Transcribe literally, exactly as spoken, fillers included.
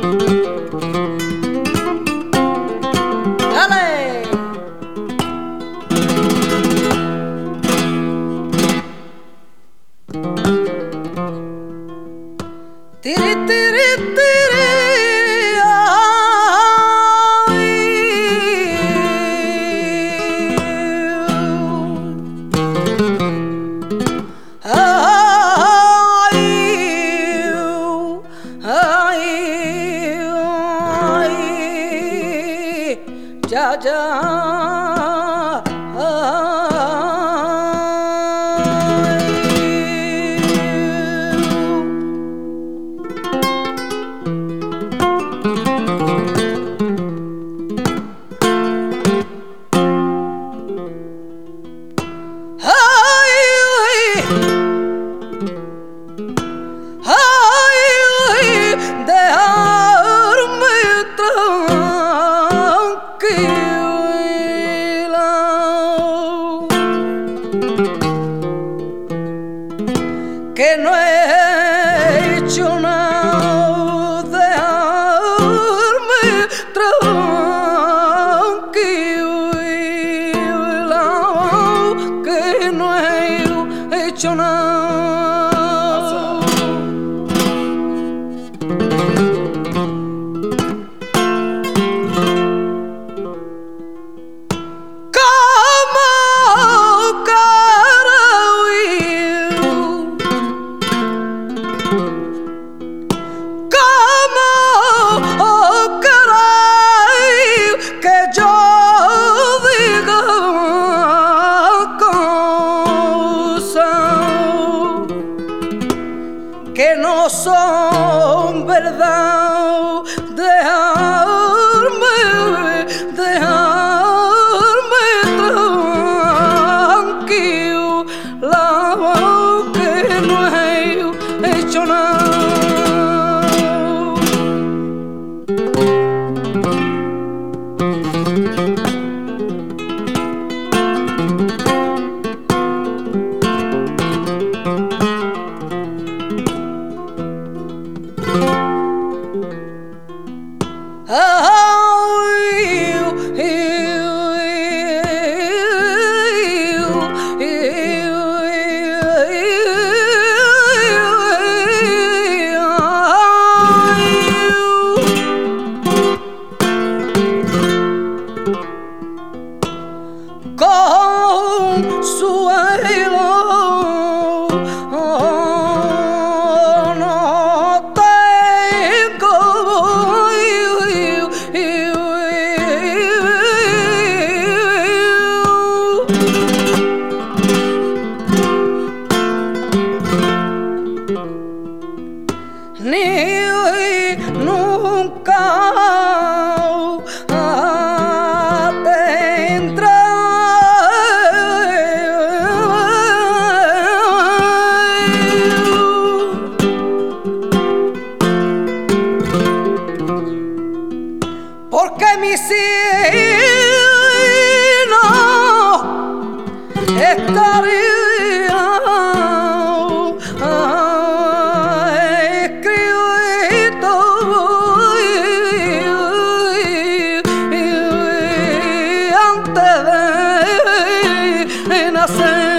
Tiri, tiri, tiri, ay, ay, ay, ya, ya. Que no he hecho nada, dejarme tranquila, que no he hecho nada. Que no son verdad, dejarme, dejarme tranquilo, que no he hecho nada. Consuelo, oh, no tengo, ni nunca tendré. Porque mi sino estaría escrito antes de nacer.